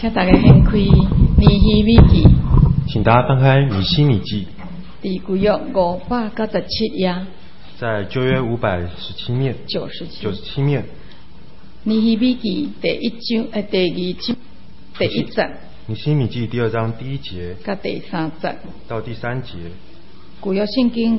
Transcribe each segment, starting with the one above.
请大家掀开《尼希米记》， 请大家翻开《尼希米记》 第旧约597页， 在旧约517面97面，《 尼希米记》第2章第1節，《 尼希米記》第2章第1節到第3節到第3節， 舊約聖經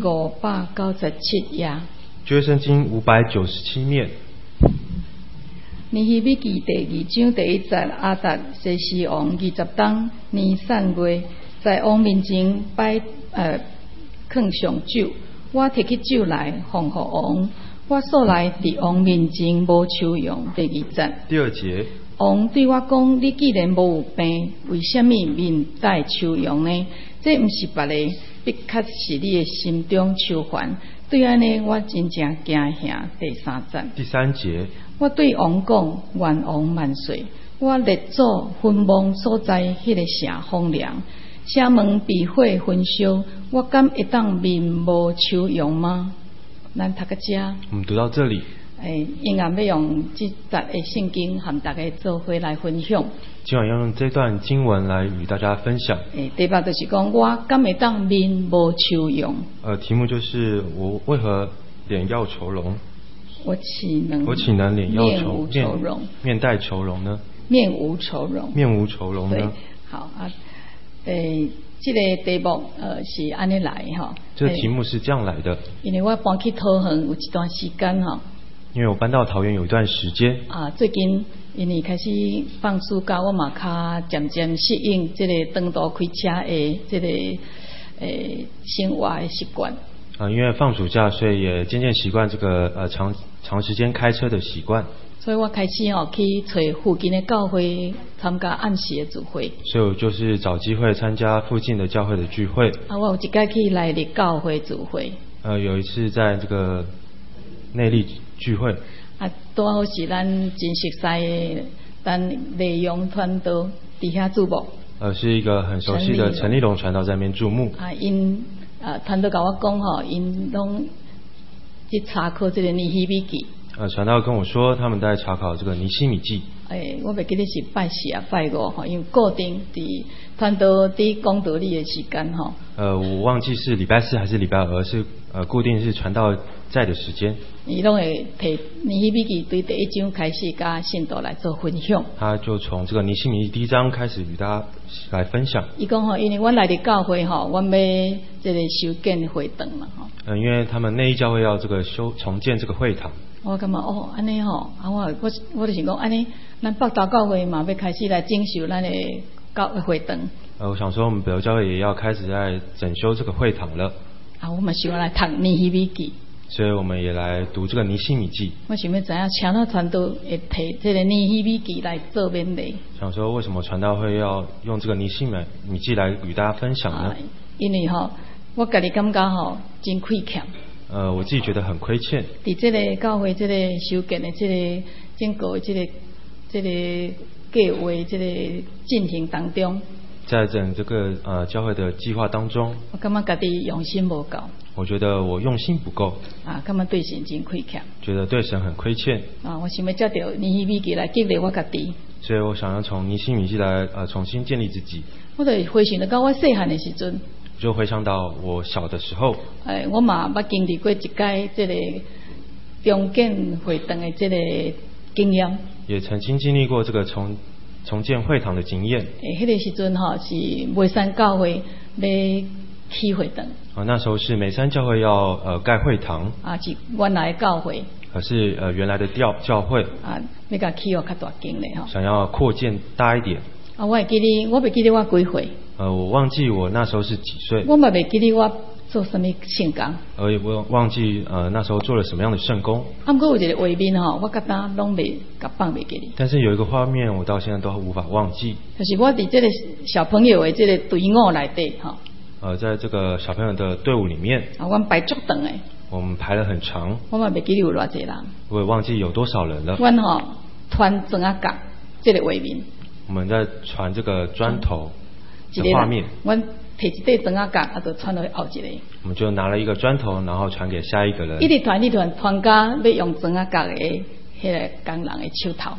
597頁， 舊約聖經597面。 尼希米記第2章第1節，亞達西西王20冬年3月，在王面前擺炕上酒，我摕起酒來奉給王，我素來佇王面前無抽用。第2節。 第2節。 王對我講：你既然無有病，為什麼面帶愁容呢？這毋是別個，必確是你的心中愁煩。對安尼，我真正驚嚇。第3節。 第3節。我對王講：願王萬歲！我列祖墳墓所在，迄個城荒涼，城門被火焚燒，我敢會當面無愁容嗎？咱讀到這。 我們讀到這裡。 應該要用這節的聖經和大家做伙來分享。 今晚要用這段經文來與大家分享。 題目就是講我敢會當面無愁容。 題目就是我為何臉要愁容？我豈能臉要愁容？面帶愁容呢？ 面無愁容。 面無愁容呢？ 對，好啊。這個題目是安尼來哈。 這個題目是這樣來的。 因為我搬去桃園有一段時間哈。 因為我搬到桃園有一段時間啊， 最近因為開始放暑假，我嘛較漸漸適應這個長途開車的這個生活的習慣啊。因為放暑假，所以也漸漸習慣這個長時間開車的習慣。 所以我開始去找附近的教會參加暗時的聚會。 所以我就是找機會參加附近的教會的聚會。 啊，我有一次去內壢教會聚會。 有一次在這個內壢聚會啊，多好是咱真熟悉的，咱內容傳道底下注目。 是一個很熟悉的陳立龍傳道在那邊注目。 啊，因傳道跟我講吼，因攏去查考這個尼希米記。 傳道跟我說，他們在查考這個尼希米記。 我袂記得是拜4啊拜5吼，因為固定佇傳道佇講道理的時間吼。 我忘記是禮拜4還是禮拜2，是固定是傳道在的時間。 伊攏會提尼希米記對第1章開始，甲信徒來做分享。 他就從這個尼希米記第1章開始與大家來分享。 伊講吼，因為阮來的教會吼，阮要這個修建會堂嘛吼。 因為他們內壢教會要這個重建這個會堂。 我感覺安尼吼，我就是講安尼，咱北投教會嘛要開始來整修咱的會堂。 我想說，我們北投教會也要開始在整修這個會堂了。 啊，我們想要來讀尼希米記。所以我們也來讀這個尼希米記。 我想要知影，請到傳道會提這個尼希米記來做勉勵。 想說，為什麼傳道會要用這個尼希米記來與大家分享呢？ 因為我自己感覺真虧欠。 我自己覺得很虧欠。 在這個教會這個修建的這個整個這個計劃這個進行當中。在整這個教會的計劃當中， 我感覺自己用心不夠。 我覺得我用心不夠。 啊，感覺對神真虧欠。 覺得對神很虧欠。啊， 我想要借着尼希米記來激勵我自己。 所以我想要從尼希米記來重新建立自己。 我就回想到我細漢的時陣。 就回想到我小的時候。 我嘛捌經歷過一屆這個重建會堂的這個經驗。也曾經經歷過這個重建會堂的經驗。 迄個時陣是梅山教會要起會堂。 那時候是梅山教會要蓋會堂。啊， 是原來的教會。 可是原來的教會。 啊，要甲起較大間咧吼。 想要擴建大一點。啊， 我袂記得我幾歲。 我忘記我那時候是幾歲。 我嘛袂記得我做什麼聖工。 我忘記那時候做了什麼樣的聖工。 不過有一個畫面吼，我覺得攏袂記得。 但是有一個畫面，我到現在都無法忘記。 就是我佇這個小朋友的這個隊伍內底哈。 在這個小朋友的隊伍裡面。 啊，我們排足長誒。 我們排了很長。 我嘛袂記得有偌濟人。 我也忘記有多少人了。 阮傳磚仔角這個畫面。 我們在傳這個磚頭的畫面。 我提一塊磚仔角，啊，就傳到後一個。 我們就拿了一個磚頭，然後傳給下一個人。 一直傳家要用磚仔角的迄個工人的手頭。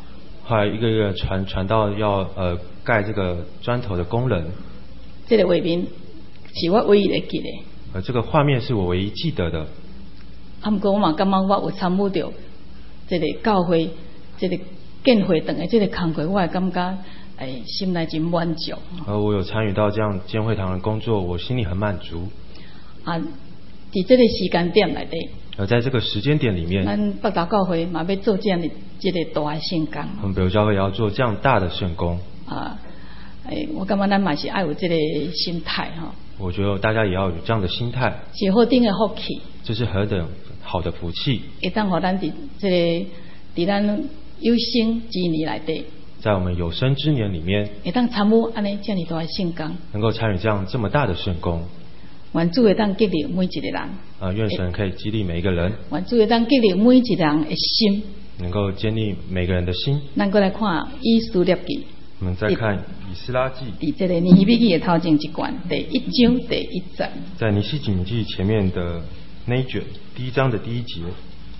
后来一个一个传到要盖这个砖头的工人。 这个画面是我唯一会记的。 这个画面是我唯一记得的。 不过我嘛感觉我有参与到这个教会这个建会堂的这个工作，我会感觉心内真满足。 我有参与到这样建会堂的工作，我心里很满足。 在这个时间点内底。 在这个时间点里面， 咱北投教会嘛要做这样的这个大的圣工。 我们北投教会也要做这样大的圣工。 我感觉咱嘛是要有这个心态哈。我觉得大家也要有这样的心态。 是何等的福气。 这是何等好的福气。 会当互咱在咱有生之年内底。 在我们有生之年里面。 会当参与安尼这样大的圣工。 能够参与这样这么大的圣工。 愿主会当激励每一个人。 愿神可以激励每一个人。 愿主会当激励每一个人的心。 能够建立每个人的心。 咱过来看以斯帖记。 我们再看以斯拉记。 在这个尼希米记的头前一卷第1章第1节。 在尼希米记前面的那一卷第1章的第1节。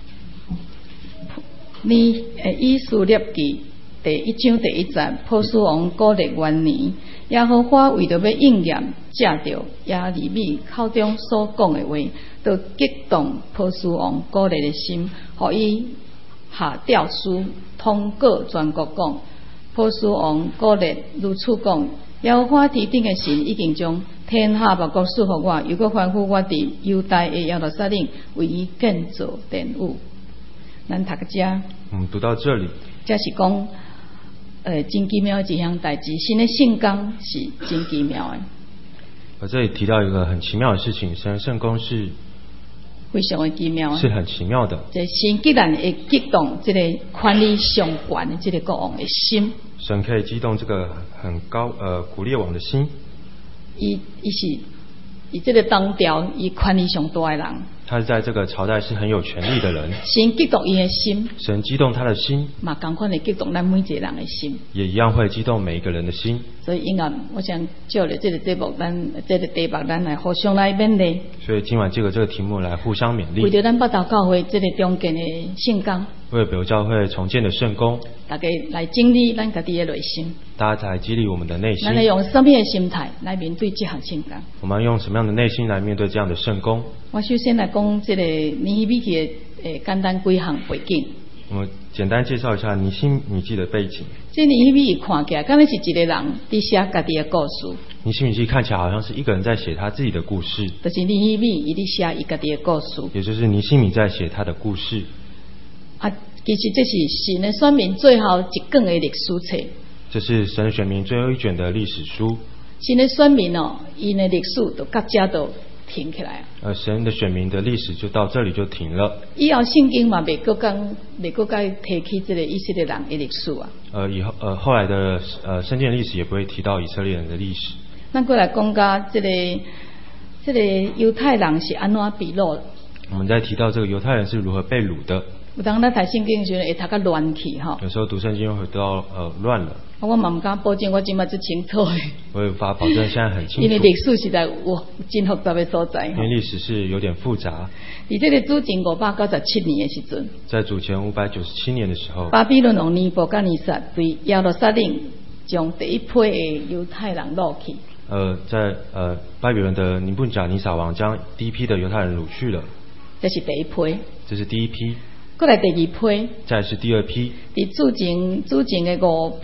以斯帖记第1章第1节，波斯王古列元年，耶和华为着要应验借着耶利米口中所讲的话，就激动波斯王古列的心，予伊下诏书通告全国讲。波斯王古列如此讲：耶和华天顶的神已经将天下万国赐予我，又搁吩咐我伫犹大的耶路撒冷为伊建造殿宇。咱读到这。 读到这里。 这是讲，真奇妙的一项代志，神的圣工是真奇妙的。 我这里提到一个很奇妙的事情，神的圣工是非常的奇妙， 是很奇妙的。 这神既然会激动这个权力上悬的这个国王的心， 神可以激动这个很高古列王的心。 伊这个当朝伊权力上大的人。 他在这个朝代是很有权力的人。 神激动伊的心。 神激动他的心。 嘛同款的激动咱每一个人的心。 也一样会激动每一个人的心。 所以因啊，我想借着这个节目，这个题目，咱来互相来勉励。 所以今晚借着这个题目来互相勉励。 为着咱北投教会这个重建的圣工。 为了北投教会重建的圣工。 大家来整理咱家己的内心。 大家来激励我们的内心。 咱来用什么的心态来面对这项圣工？ 我们用什么样的内心来面对这样的圣工？ 我首先来讲这个尼希米记的简单几项背景。 我们简单介绍一下尼希米记的背景。 这尼希米看起来，敢若是一个人在写家己的故事。 尼希米记看起来好像是一个人在写他自己的故事。 就是尼希米伊在写伊家己的故事。 也就是尼希米在写他的故事。 其实这是神的选民最后一卷的历史册。 这是神的选民最后一卷的历史书。 神的选民因的历史就到这都停起来。 神的选民的历史就到这里就停了。 以后圣经嘛，袂搁再提起这个以色列人的历史啊。 后来的圣经的历史也不会提到以色列人的历史。 咱过来讲到这个犹太人是安怎被掳的。 我们在提到这个犹太人是如何被掳的。 有当咱读圣经时会读较乱去哈。 有时候读圣经会读到乱了。 我嘛唔敢保证我今麦最清楚的。 我有法保证现在很清楚。 因为历史实在有真复杂的所在。 因为历史是有点复杂。 在这个主前597年的时阵。在主前597年的时候。 巴比伦王尼布甲尼撒对耶路撒冷将第一批的犹太人掳去。 在巴比伦的尼布甲尼撒王将第一批的犹太人掳去了。 这是第一批。 这是第一批。 过来第二批。 再是第二批。 在主前的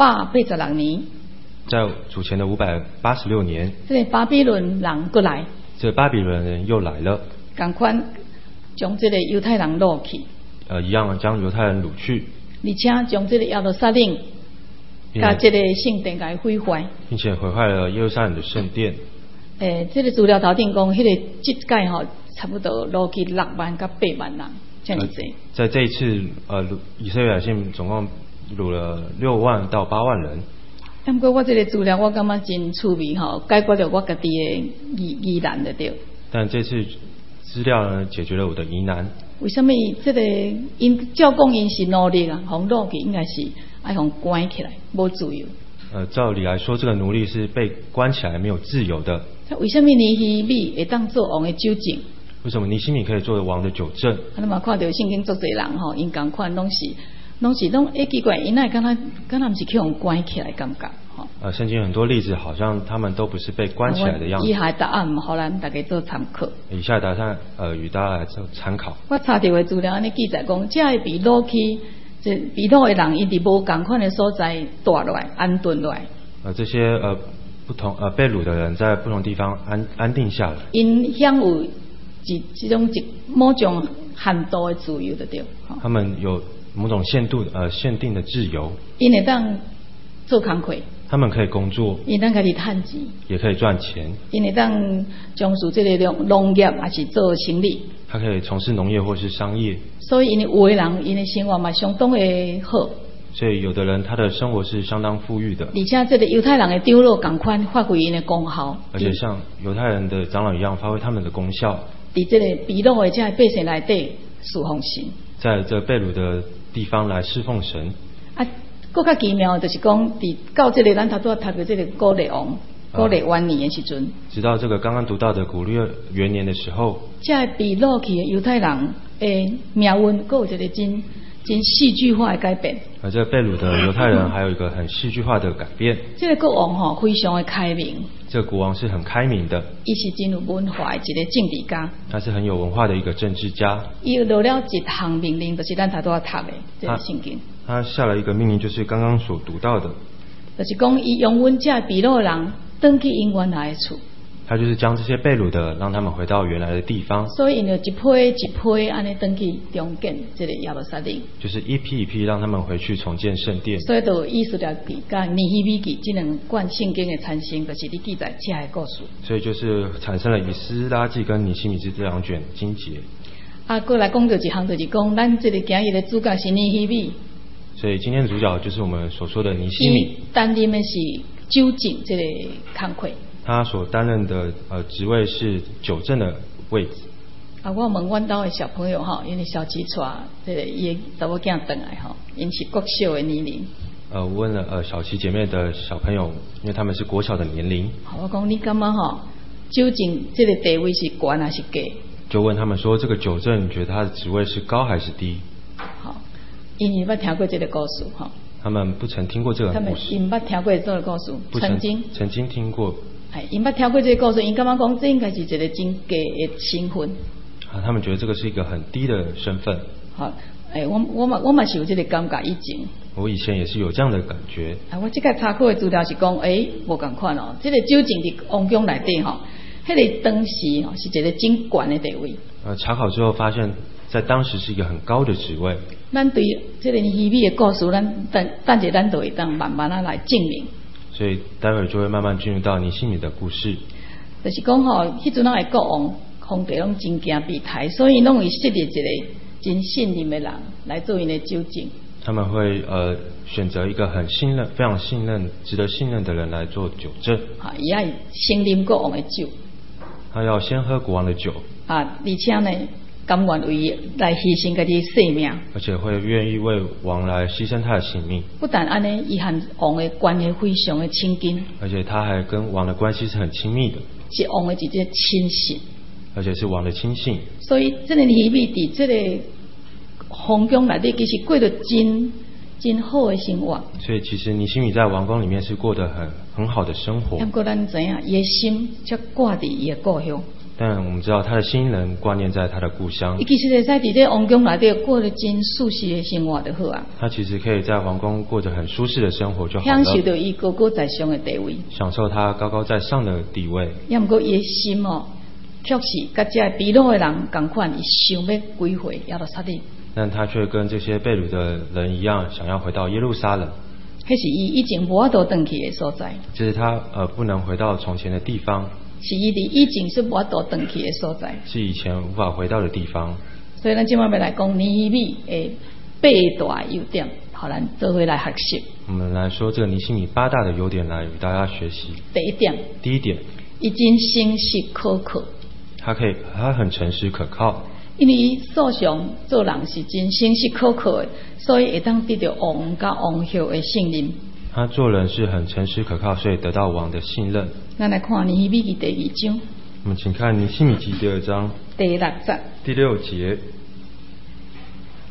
586年。 在主前的586年。 这个巴比伦人过来。 这巴比伦人又来了。 同款将这个犹太人掳去。 一样将犹太人掳去。 而且将这个耶路撒冷甲这个圣殿给毁坏。并且毁坏了耶路撒冷的圣殿。 这个资料头顶讲，这届差不多掳去6万到8万人。 在这一次，以色列百姓总共掳了6万到8万人。 不过我这个资料我感觉真趣味解决了我家己的疑难的对。 但这次资料呢，解决了我的疑难。 为什么这个照讲因是奴隶啊，互掳去应该是爱互关起来，无自由。 照理来说，这个奴隶是被关起来，没有自由的。 为什么尼希米会当做王的纠正？ 为什么尼希米可以作为王的纠正？ 你嘛看到圣经作侪人因同款拢是拢奇怪，因那敢若不是去用关起来感觉。 圣经很多例子，好像他们都不是被关起来的样子。 以下答案，好咱大家做参考。 以下答案，与大家来做参考。 我查到的资料安尼记载讲，这个被掳去，这被掳的人，伊伫无共款的所在住落来，安顿落来。 这些不同被掳的人在不同地方安定下来。 因享有这种某种限度的自由的对。 他们有某种限定的自由。 因会当做工课。 他们可以工作， 因当家己趁钱， 也可以赚钱。 因会当从事这个农业，还是做生意。 他可以从事农业或是商业。 所以因有的人，因的生活嘛相当的好。 所以有的人他的生活是相当富裕的。 而且这个犹太人的长老同款发挥因的功效。 而且像犹太人的长老一样，发挥他们的功效。 在这个被掳的这百姓内底侍奉神。 在这被掳的地方来侍奉神。 更较奇妙的就是讲，到这个咱头拄读的这个古列王、古列元年的时阵， 直到这个刚刚读到的古列元年的时候， 这被掳去的犹太人的命运，还有一个真戏剧化的改变。 而这被掳的犹太人还有一个很戏剧化的改变。 这个国王非常的开明。 这个国王是很开明的。 伊是真有文化的一个政治家。 他是很有文化的一个政治家。 伊落了一项命令，就是咱头拄读的这个圣经。 他下了一个命令，就是刚刚所读到的， 就是讲伊用阮这被掳的人回去因原来的厝。 他就是将这些被掳的让他们回到原来的地方。 所以呢，一批一批安尼回去重建这个耶路撒冷。 就是一批一批让他们回去重建圣殿。 所以就以斯帖记甲尼希米记这两卷圣经的产生，就是你记载这个故事。 所以就是产生了以斯拉记跟尼希米记这两卷经节。 过来讲到一项，就是讲咱这个今日的主角是尼希米。 所以今天的主角就是我们所说的尼希米。 担任的是纠正这个工课。 他所担任的职位是纠正的位置。 我问阮家的小朋友因为小七带这个伊查某囝回来因是国小的年龄。 我问了小七姐妹的小朋友，因为他们是国小的年龄。 我讲你感觉纠正这个地位是高还是低？ 就问他们说，这个纠正你觉得他的职位是高还是低？ 因为捌听过这个故事他们不曾听过这个故事。他们因捌听过这个故事， 曾经听过。 因捌听过这个故事，因感觉讲这应该是一个真低的身份。 他们觉得这个是一个很低的身份。 我嘛是有这个感觉以前。 我以前也是有这样的感觉。 我这个查考的资料是讲，无同款这个纠正伫王宫内底迄个当时是一个真悬的地位。 查考之后发现，在当时是一个很高的职位。 咱对这个尼希米的故事，咱就会当慢慢来证明。 所以待会就会慢慢进入到尼希米的故事。 就是讲迄阵的国王皇帝拢真惊被抬，所以拢会设立一个真信任的人来做因的纠正。 他们会选择一个很信任、非常信任、值得信任的人来做纠正。 伊要先啉国王的酒。 他要先喝国王的酒。 而且呢，甘愿为来牺牲家己性命。 而且会愿意为王来牺牲他的性命。 不但安尼，伊和王的关系非常的亲近。而且他还跟王的关系是很亲密的。 是王的一个亲信。 而且是王的亲信。 所以这个尼希米伫这个皇宫内底，其实过得真好的生活。 所以其实尼希米在王宫里面是过得很好的生活。 不过咱知影，伊的心却挂伫伊的故乡。 但我们知道他的心人挂念在他的故乡。 伊其实会使伫这王宫内底过得真舒适的生活就好啊。 他其实可以在王宫过着很舒适的生活就好了。 享受到伊高高在上的地位。 享受他高高在上的地位。 也不过伊的心却是甲这被掳的人同款，伊想要归回耶路撒冷。 但他却跟这些被掳的人一样，想要回到耶路撒冷。 迄是伊以前无法度回去的所在。 这是他不能回到从前的地方。 是伊伫以前是无法度回去的所在。 是以前无法回到的地方。 所以咱今晚要来讲尼希米的8大优点，好咱做伙来学习。 我们来说这个尼希米8大的优点来与大家学习。 第一点，伊真诚实可靠。 他很诚实可靠。 因为素常做人是真诚实可靠的，所以会当得到王甲王后的信任。 他做人是很诚实可靠，所以得到王的信任。 咱来看尼希米记第2章。 我们请看尼希米记第2章第6节。 第6节。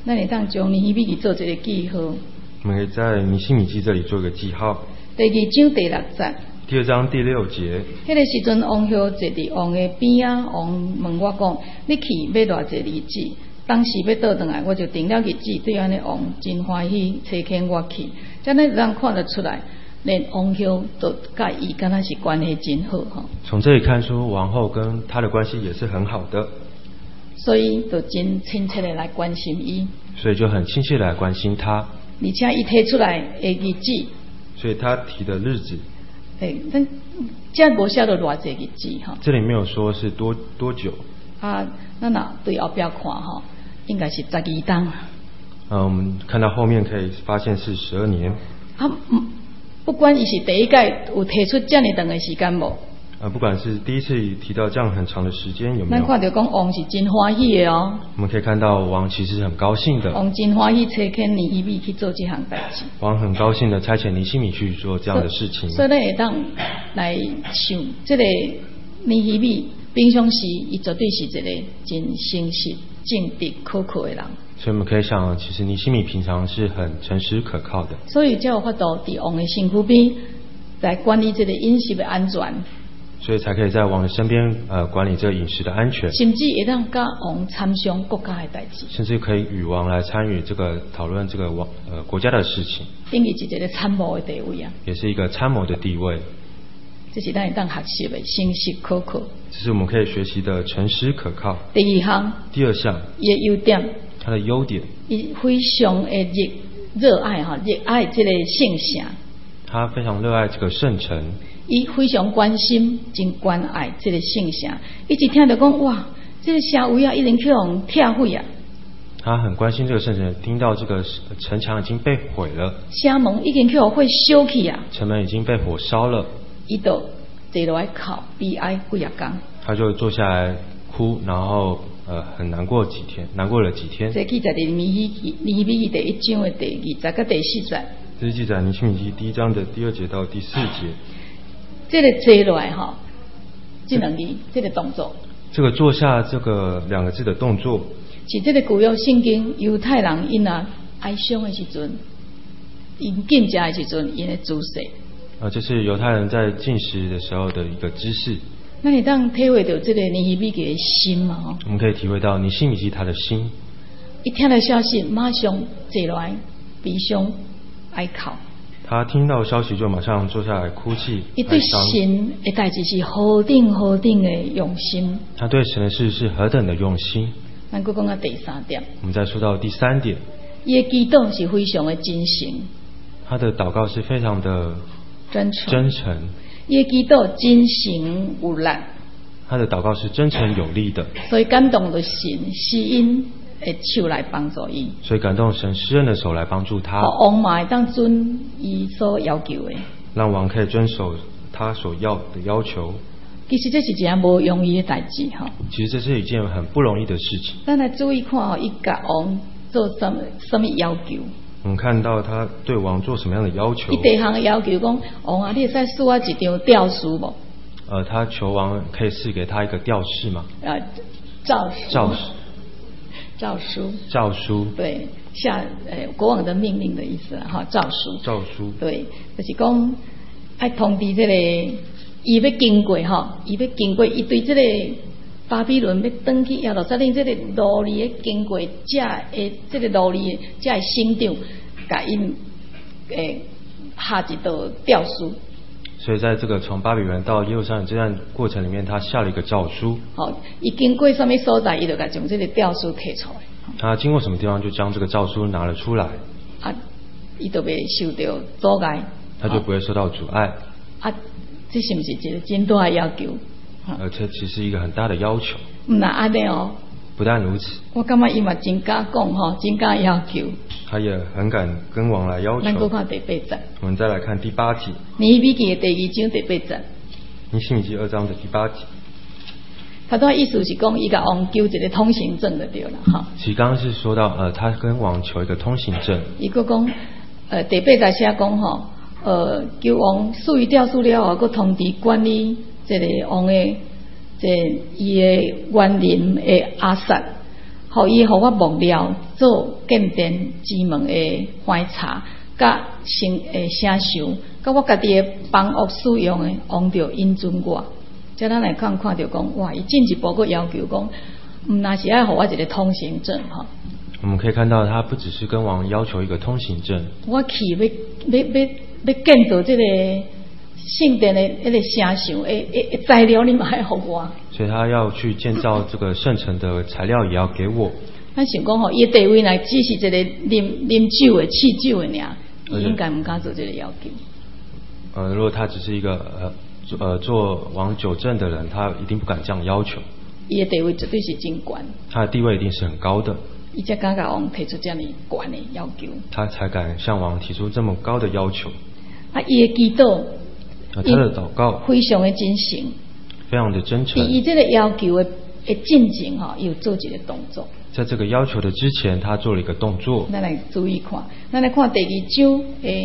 那你当将尼希米记做一个记号。 我们可以在尼希米记这里做一个记号。 第2章第6节。 第2章第6节。 迄个时阵，王后坐伫王的边啊，王问我讲：你去买偌济日子？当时要倒转来，我就定了日子，对安尼王真欢喜，差遣我去。这样让看得出来，连王后都甲伊敢若是关系真好吼。 从这里看出，王后跟他的关系也是很好的。 所以就真亲切的来关心伊。 所以就很亲切的来关心他。 而且伊提出来的日子。 所以他提的日子。 咱这无写到偌济日子哈。 这里没有说是多久。 啊，咱若对后壁看哈，应该是12当。 我们看到后面可以发现是12年。 不管伊是第一届有提出这么长的时间无？ 不管是第一次提到这样很长的时间有没有？ 咱看到讲王是真欢喜的哦。 我们可以看到王其实很高兴的。 王真欢喜差遣尼希米去做这项代志。 王很高兴的差遣尼希米去做这样的事情。 所以咱会当来想，这个尼希米平常时伊绝对是一个真诚实、正直、可靠的人。 所以我们可以想，其实尼希米平常是很诚实可靠的。 所以才有法度伫王的身躯边来管理这个饮食的安全。 所以才可以在王的身边管理这个饮食的安全， 甚至会让甲王参详国家的代志， 甚至可以与王来参与这个讨论这个国家的事情， 等于是一个参谋的地位啊， 也是一个参谋的地位。 这是咱会当学习的诚实可靠， 这是我们可以学习的诚实可靠。 第2项，伊的优点， 他的优点， 伊非常的热爱这个圣城， 他非常热爱这个圣城。 伊非常关心、真关爱这个圣城，伊一听到讲哇，这个城围啊，已经去用拆毁啊。 他很关心这个圣城，听到这个城墙已经被毁了， 城门已经去用火烧去啊， 城门已经被火烧了， 伊就坐落来哭悲哀几日天， 他就坐下来哭，然后很难过了几天。 这记载在尼希米记第1章的第20节到第4节。 这是记载尼希米记第1章的第2节到第4节。 这个坐落来哈，这2字，这个动作， 这个坐下这个2个字的动作， 是这个旧约圣经犹太人因啊哀伤的时阵，因禁食的时阵，因的姿势。 这是犹太人在禁食的时候的一个姿势。 那你当体会到这个尼希米记的心嘛？ 我们可以体会到尼希米记他的心。 一听到消息，马上坐落来悲伤哀哭。 他听到消息就马上坐下来哭泣， 伊对神的代志是何等的用心。 他对神的事是何等的用心。 咱再讲到第3点。我们再说到第3点。 伊的祈祷是非常的真诚。 他的祷告是非常的真诚。 伊的祈祷真诚有力。 他的祷告是真诚有力的。 所以感动的神是因的手来帮助伊， 所以感动神施恩的手来帮助他。 王嘛会当遵伊所要求的，让王可以遵守他所要的要求。 其实这是一件无容易的代志哈。 其实这是一件很不容易的事情。 咱来注意看伊甲王做什么要求。 我们看到他对王做什么样的要求？ 伊第一项的要求讲，王啊，你会使赐我一张吊书无？ 他求王可以赐给他一个吊饰吗？诏书， 对，国王的命令的意思哈，诏书，对，就是讲爱通知这个伊要经过哈，伊对这个巴比伦要登去耶路撒冷这个奴隶的经过，这个奴隶才会省长，甲因下一道诏书。 所以在这个从巴比伦到耶路撒冷这段过程里面，他下了一个诏书。 好，伊经过什么所在，伊就甲将这个诏书摕出来。 他经过什么地方，就将这个诏书拿了出来。 伊就袂受到阻碍。 他就不会受到阻碍。 这是不是一个真大的要求？ 而且其实一个很大的要求。 那安尼哦。不但如此， 我感觉伊嘛真敢讲吼，真敢要求。 他也很敢跟王来要求。 咱再看第8节。 我们再来看第8节。 尼希米记的第2章第8节。 尼希米记2章的第8节。 他的意思是讲，伊甲王求一个通行证就对了哈。 其实刚刚是说到他跟王求一个通行证。 伊佫讲第8节写讲吼，求王赐予吊书了后，佫通知管理这个王的。伊的园林的阿萨， 互伊互我木料做鉴定之门的翻查，甲写收，甲我家己的房屋使用的，往着引准我。即咱来看到讲，哇！伊进一步佫要求讲，那是爱互我一个通行证哈。 我们可以看到，他不只是跟王要求一个通行证。 我去要建造这个圣殿的那个写收的材料，你嘛爱互我。 所以他要去建造这个圣城的材料，也要给我。 咱想讲吼，伊地位呢，只是一个啉酒的、试酒的尔，伊应该唔敢做这个要求。 如果他只是一个做王酒政的人，他一定不敢这样要求。 伊的地位绝对是真高， 他的地位一定是很高的。 伊才敢甲王提出这样高的要求， 他才敢向王提出这么高的要求。 伊的祈祷， 他的祷告非常的真诚， 非常的真诚。 伊这个要求的进程哈，有做一个动作。 在这个要求的之前，他做了一个动作。 咱来注意看，咱来看第二章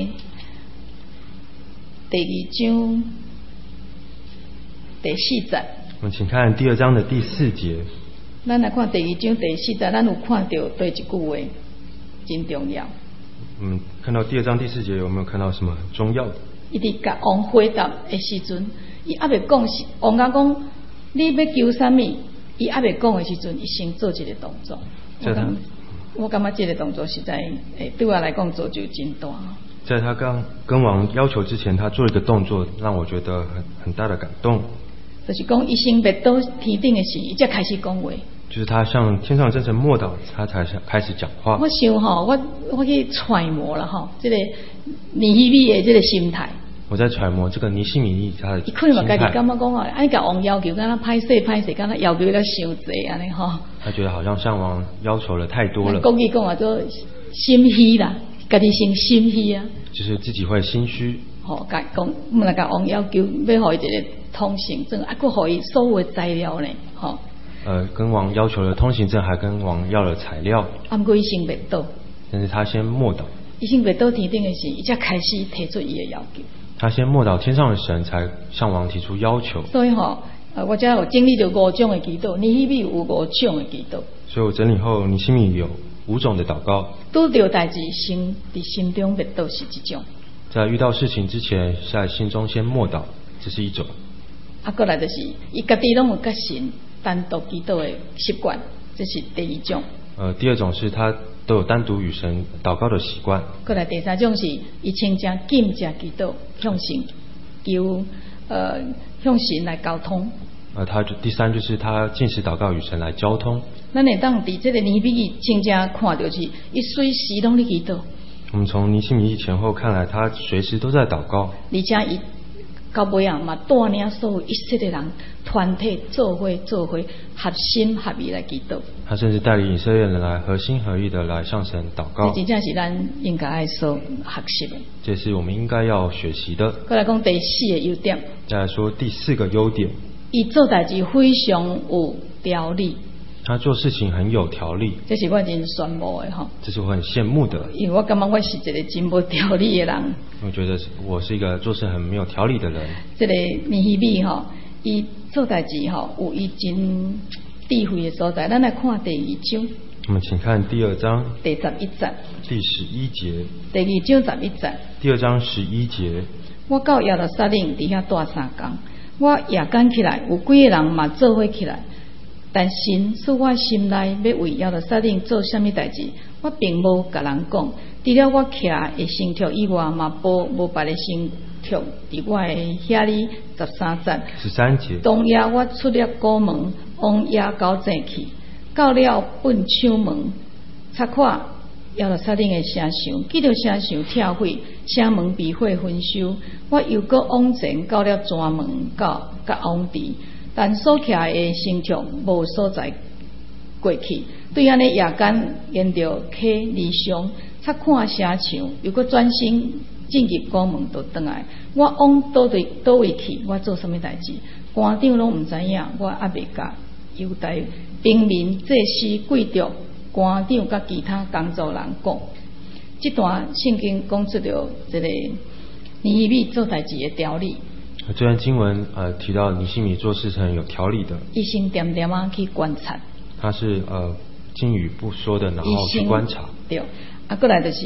第4节。 我们请看第2章的第4节。 咱来看第2章第4节，咱有看到对一句话真重要。 看到第2章第4节，有没有看到什么很重要的？ 伊伫甲王回答的时阵，伊还未讲，王讲你要求啥物？伊还未讲的时阵，伊先做一个动作。我感觉这个动作实在对我来讲做就真大。 在他刚跟王要求之前，他做了一个动作，让我觉得很大的感动。 就是讲，伊先别到天顶的时，伊才开始讲话。 就是他向天上的真神默祷，他才开始讲话。 我想吼，我去揣摩了吼，这个尼希米的这个心态。我在揣摩这个尼希米他的心态。 伊可能嘛，家己感觉讲哦，安尼甲王要求，敢若歹势，敢若要求了伤济安尼吼。他觉得好像向王要求了太多了。 国语讲做心虚啦，家己先心虚啊。 就是自己会心虚。 吼，甲讲，来甲王要求，要互伊一个通行证，佫互伊所有的材料呢，吼。 跟王要求了通行证，还跟王要了材料。 不过伊先袂倒。 但是他先默祷。 伊先袂倒天顶的时，伊才开始提出伊的要求。 他先默祷天上的神，才向王提出要求。 所以我这有整理到5种的祈祷，尼希米有5种的祈祷。 所以我整理后，尼希米有5种的祷告。 拄到代志先伫心中袂倒是一种。 在遇到事情之前，在心中先默祷，这是一种。 过来就是伊家己拢有甲神单独祈祷的习惯，这是第2种。 第2种是他都有单独与神祷告的习惯。 过来第3种是伊亲自敬正祈祷，向神求向神来沟通。 第3就是他禁食祷告与神来交通。 咱会当伫这个尼希米亲自看到是，伊随时拢咧祈祷。 我们从尼希米前后看来，他随时都在祷告。 而且伊到尾啊嘛，带领所有一切的人团体做伙，合心合意来祈祷。他甚至带领以色列人来合心合意的来向神祷告。 这真正是咱应该爱所学习的。 这是我们应该要学习的。 再来讲第4个优点。 再来说第4个优点。 伊做代志非常有条理。 他做事情很有条理。 这是我真羡慕的哈。 这是我很羡慕的。 因为我感觉我是一个真无条理的人。 我觉得我是一个做事很没有条理的人。 这个尼希米哈，伊做代志哈有伊真智慧的所在。咱来看第2章。 我们请看第2章第11节。 第11节。 第2章11节。 第2章11节。 我到耶路撒冷伫遐住3天，我夜间起来，有几个人嘛做伙起来。但神使我心内要为耶路撒冷做什么代志，我并无甲人讲。除了我徛的神桌以外，嘛无别的神桌伫我的遐里13节。 13节。当夜我出了古门，往野狗井去，到了粪场门，查看耶路撒冷的城墙，记到城墙拆毁，城门被火焚烧。我又搁往前到了砖门到甲王池。但所徛的神桌无所在过去，对安尼夜间沿着溪离乡，查看城墙，又搁转身进入宫门就转来。我往倒位去？我做什么代志？官长拢唔知影，我还未甲犹大平民、祭司、贵族、官长甲其他工作人讲。这段圣经讲出了这个尼希米做代志的条理。 这段经文提到尼希米做事是很有条理的。 一心点点啊去观察。 他是禁语不说的，然后去观察。 对，过来就是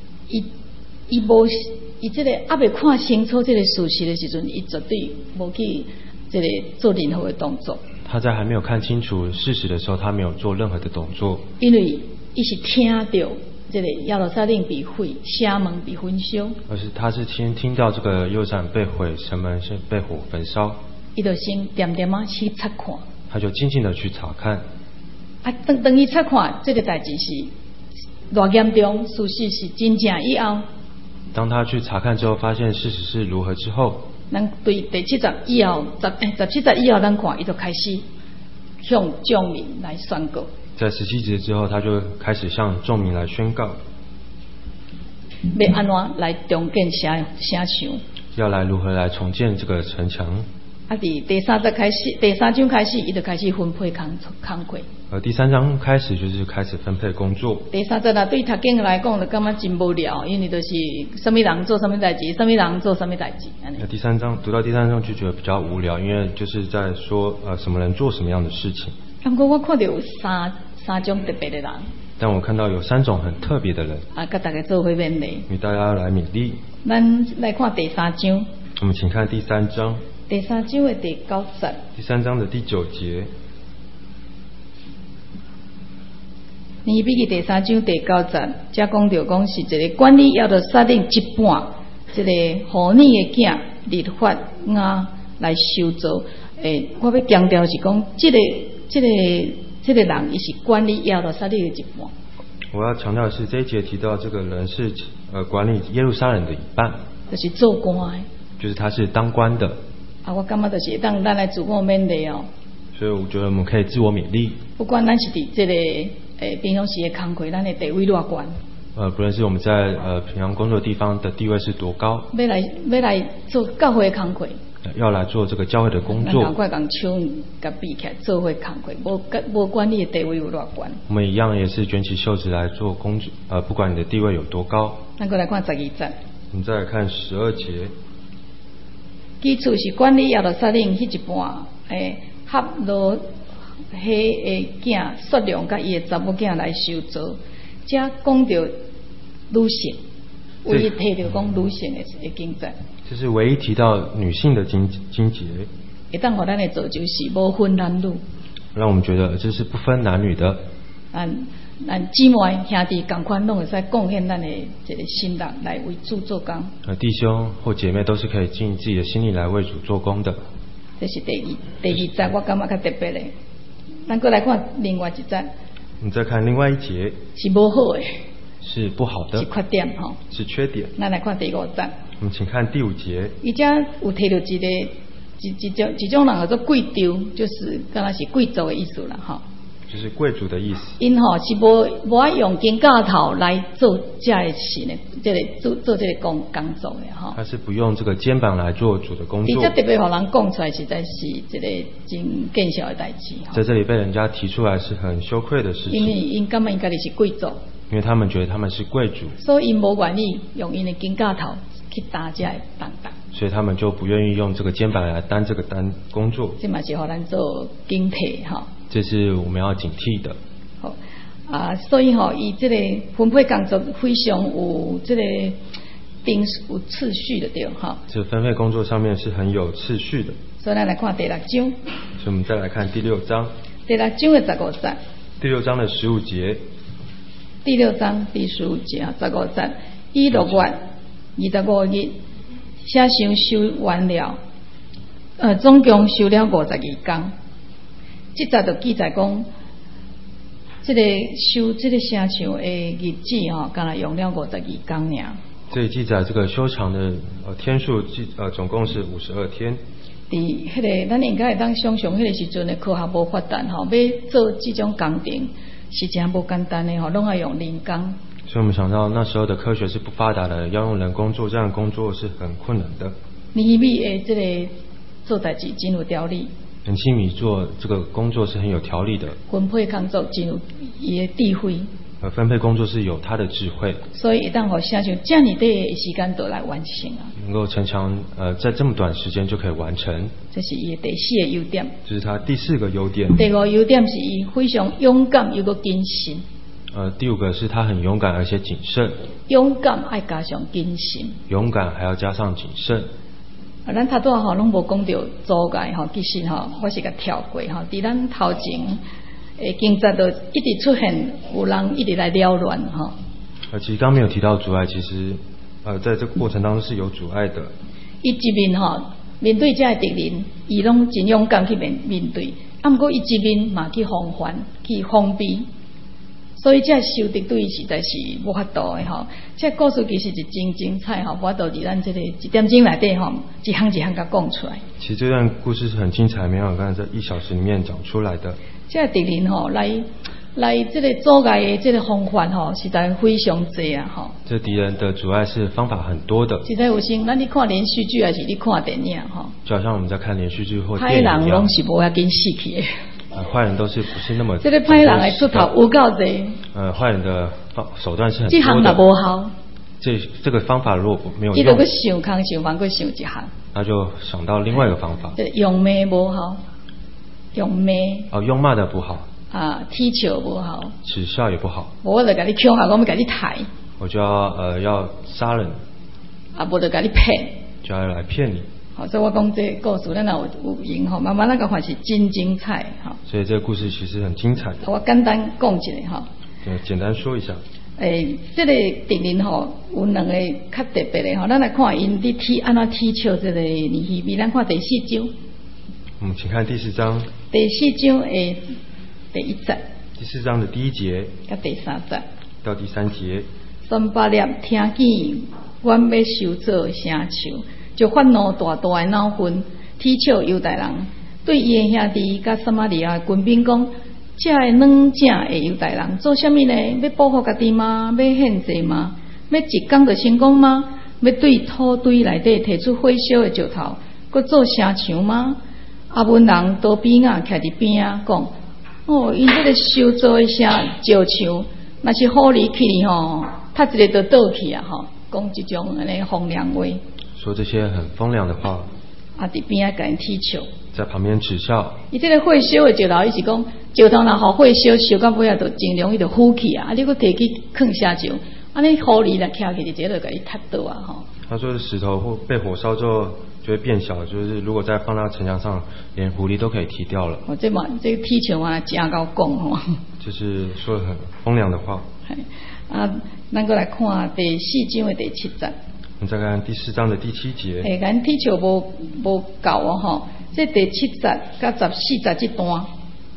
伊这个还未看清楚这个事实的时阵，伊绝对无去这个做任何的动作。 他在还没有看清楚事实的时候，他没有做任何的动作。 因为伊是听到这个耶路撒冷被毁，城门被焚烧。 他是先听到这个耶路撒冷被毁，城门是被火焚烧。 伊就先点点去查看。 他就静静的去查看。 等伊查看这个代志是偌严重，事实是真正以后。 当他去查看之后，发现事实是如何之后， 咱对第17以后，17节以后，咱看伊就开始向众民来宣告。 在17节之后，他就开始向众民来宣告， 要安怎来重建城墙？ 要来如何来重建这个城墙？ 伫第3章开始，伊就开始分配工课。 第3章开始就是开始分配工作。 第3章对读经来讲，就感觉真无聊，因为就是什么人做什么代志，什么人做什么代志。 第3章读到第3章就觉得比较无聊，因为就是在说什么人做什么样的事情。 不过我看到有三种特别的人。 但我看到有3种很特别的人。 跟大家做会勉励。 与大家来勉励。 咱来看第3章。 我们请看第3章。 第3章的第9节。 第3章的第9节。 尼希米记第3章第9节，才讲到讲是一个管理耶路撒冷一半，这个互你的囝律法来修造。我要强调是讲，这个人伊是管理耶路撒冷的一半。 我要强调的是，这一节提到这个人是管理耶路撒冷的一半， 就是做官的， 就是他是当官的。 我感觉就是咱来自我勉励哦。 所以我觉得我们可以自我勉励。不管咱是伫这个平常时的工课，咱的地位偌高。 不论是我们在平常工作的地方的地位是多高。要来做教会的工课。 要来做这个教会的工作。 赶快将手甲比起来做会工课，无管你的地位有偌高。 我们一样也是卷起袖子来做工作，不管你的地位有多高。 咱过来看12节。 我们再来看12节。 基础是管理耶路撒冷迄一半，合罗迄个囝数量甲伊的查某囝来修造，才讲到女性，唯一提到讲女性的经济。 这是唯一提到女性的经节。 会当互咱的造就是无分男女。 让我们觉得这是不分男女的。 咱姊妹兄弟同款拢会使贡献咱的这个心力来为主做工。 弟兄或姐妹都是可以尽自己的心力来为主做工的。 这是第二节，我感觉较特别的。咱过来看另外一节。 你再看另外一节。 是不好的。 是不好的。 是缺点吼。 是缺点。 咱来看第5节。 我们请看第5节。 伊遮有提到一种人叫做贵族，就是敢若是贵族的意思啦，吼。 就是贵族的意思。 因是无爱用金架头来做这个事呢，做这个工作的哈。 他是不用这个肩膀来做主的工作。 这特别互人讲出来，实在是一个真见笑的代志。 在这里被人家提出来是很羞愧的事情。 因为因感觉因家己是贵族。 因为他们觉得他们是贵族。 所以因无愿意用因的金架头去担这个担当。所以他们就不愿意用这个肩膀来担这个工作。 这嘛是互咱做警惕哈。 这是我们要警惕的。 好所以以这个分配工作非常有这个有次序的对哈。 这分配工作上面是很有次序的。 所以咱来看第6章。所以我们再来看第6章。 第6章的15节。 第6章的15节。 第6章第15节15节，以6月25日，写箱修完了，总共修了52天。这节就记载讲，这个修这个城墙的日子刚才用了52天尔。 这里记载这个修长的天数总共是52天。 伫迄个咱应该会当想象，迄个时阵的科学无发达要做这种工程是真无简单的拢要用人工。 所以我们想到那时候的科学是不发达的，要用人工做这样的工作是很困难的。 尼希米的这个做代志真有条理。 尼希米做这个工作是很有条理的。 分配工作真有伊的智慧。 分配工作是有他的智慧， 所以当好城墙这么短的时间都来完成啊。 能够城墙在这么短时间就可以完成， 这是伊第4个优点。 这是他第4个优点。 第5优点是伊非常勇敢又个谨慎。 第5个是他很勇敢而且谨慎。 勇敢爱加上谨慎。勇敢还要加上谨慎。 咱头拄仔拢无讲到阻碍其实我是甲跳过伫咱头前经济都一直出现有人一直来扰乱其实刚没有提到阻碍，其实在这个过程当中是有阻碍的。 伊一面面对这个敌人，伊拢真勇敢去面对，不过伊一面嘛去防范去封闭。所以这受敌对实在是无法度的这故事其实是真精彩无法度伫咱这个1点钟内底一项一项甲讲出来。 其实这段故事是很精彩，没有刚才在1小时里面讲出来的。 这敌人来这个阻碍的这个方法实在非常多啊这敌人的阻碍是方法很多的。 实在有时咱你看连续剧还是你看电影就好像我们在看连续剧或电影一样。 歹人拢是无要紧死去的。 坏人都是不是那么。 这个歹人的出头有够多。 坏人的手段是很多的。 这项也无效。 这个方法如果没有用， 伊就去想空想完，去想一项。 他就想到另外一个方法。 用骂无效，用骂。 用骂的不好。 踢球不好。 耻笑也不好。 我就甲你抢我要甲你抬。 我就要杀人。 无就甲你骗。 就要来骗你。 所以我讲这个故事，咱有赢慢慢那个还是真精彩所以这个故事其实很精彩。 我简单讲一下简单说一下。 这个敌人有2个较特别的咱来看因伫踢安怎踢笑这个尼希米。咱看第4章。 请看第4章。 第4章的第1节。 第4章的第1节。 到第3节。 到第3节。 参巴列听见阮要收做城墙，就发怒大大的恼愤，踢笑犹太人，对伊的兄弟甲撒玛利亚的军兵讲：这个软正的犹太人做什么呢？要保护家己吗？要献祭吗？要一天就成功吗？要对土堆内底提出火烧的石头，搁做城墙吗？阿文人多比亚徛伫边仔讲：因这个修做的石墙，若是好离去他一个就倒去啊！讲这种安尼风凉话。 说这些很风凉的话。 伫边仔甲因踢笑。在旁边耻笑。 伊这个火烧的石头，伊是讲石头若互火烧到尾啊，就尽量伊就浮起啊！你搁摕去放城墙，安尼狐狸来徛起，直接就甲伊踢倒啊！ 他说石头或被火烧之后就会变小，就是如果再放到城墙上，连狐狸都可以踢掉了。 这个踢笑嘛，真够讲就是说很风凉的话。 咱搁来看第4章的第7节。 我们再看第4章的第7节。 咱踢笑无够这第7节甲14节这段。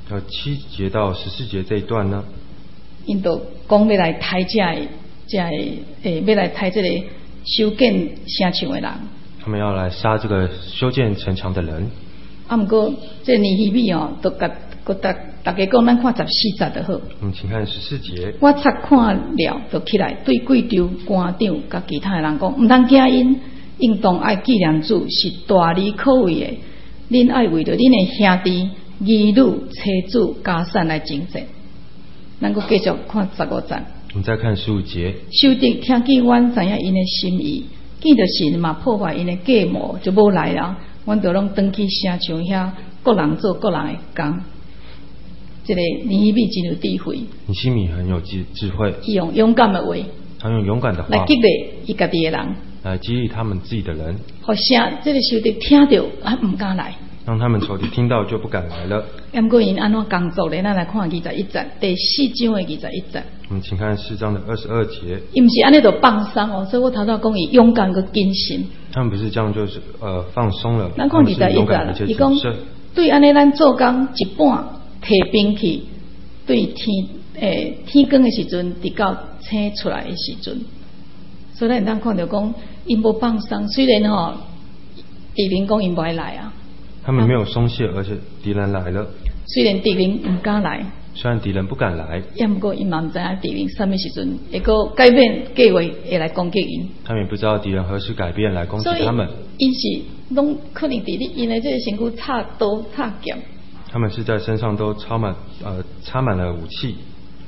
7节到14节这一段呢？ 因都讲要来抬要来抬这个修建城墙的人。 他们要来杀这个修建城墙的人。 不过这尼希米都甲大家讲，咱看14节就好。 请看14节。 我察看了，就起来对贵州官长甲其他的人讲，唔通惊因，应当爱纪念主是大而可畏的。恁爱为着恁的兄弟、儿女、妻子、家产来征战。咱阁继续看15节。 我们再看15节。 仇敌听见阮知影因的心意，见着神嘛破坏因的计谋，就无来了。阮就拢转去城墙遐，各人做各人的工。这个尼希米真有智慧。 尼希米很有智慧。 伊用勇敢的话。 他用勇敢的话来激励伊家己的人。 来激励他们自己的人。 好像这个仇敌听到唔敢来。 让他们仇敌听到就不敢来了。 不过因安怎工作呢？咱来看21节，第4章的21节。 请看4章的22节。 伊唔是安尼就放松所以我头先讲伊勇敢个谨慎。他们不是这样，就是放松了。 咱看21节，伊讲对安尼咱做工一半摕兵器，对天光的时阵，直到醒出来的时阵，所以咱当看到讲因无放松，虽然敌人讲因不爱来啊。 他们没有松懈，而且敌人来了。 虽然敌人唔敢来， 虽然敌人不敢来， 不过因嘛唔知影敌人什么时阵会个改变计划，会来攻击因。 他们也不知道敌人何时改变来攻击他们。 因是拢可能伫因的这个身躯插刀插剑。 他们是在身上都插满了武器。